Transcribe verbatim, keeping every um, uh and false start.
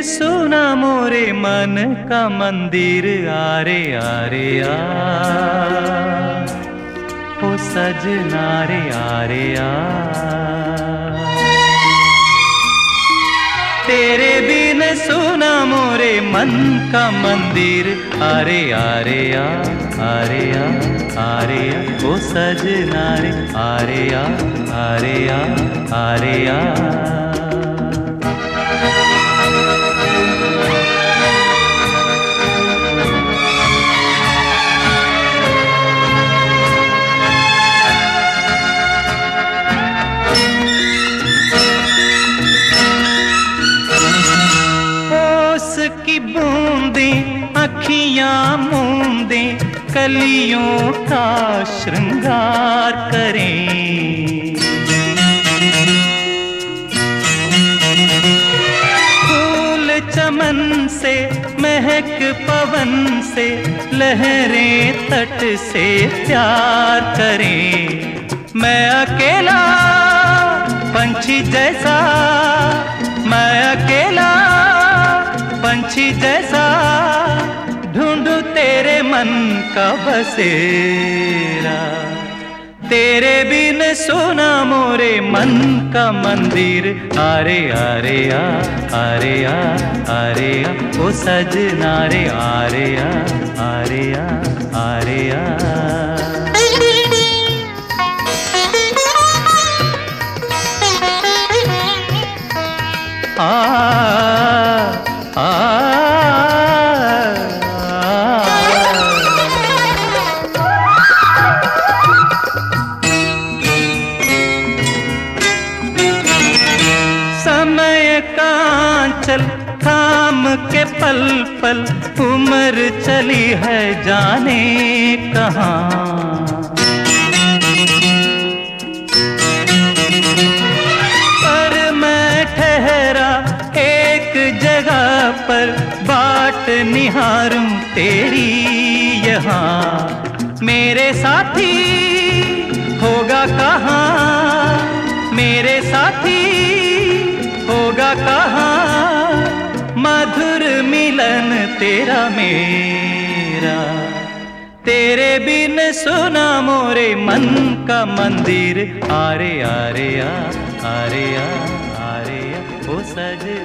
सुना मोरे मन का मंदिर, आरे आरे आ ओ सजना रे आरे आ। तेरे बिन सुना मोरे मन का मंदिर, आरे आरे आ आरे आ आरे आ ओ सजना रे आरे आ आरे आ आरे आ। की बूंदें अखियां मूंदें कलियों का श्रृंगार करें। फूल चमन से महक पवन से लहरें तट से प्यार करें। मैं अकेला पंछी जैसा, मैं अकेला पंछी जैसा ढूंढूं तेरे मन का बसेरा। तेरे बिन सुना मोरे मन का मंदिर, आरे आरे आ आरे आ आरे आ ओ सजना रे आरे आ आरे आ आरे आ। समय कांचल थाम के पल पल उम्र चली है जाने कहाँ। पर मैं ठहरा एक जगह पर बाट निहारूं तेरी यहाँ। मेरे साथी होगा कहाँ, मेरे साथी होगा कहाँ, मधुर मिलन तेरा मेरा। तेरे बिन सुना मोरे मन का मंदिर, आरे आरे आ आरे आ आरे आ ओ सज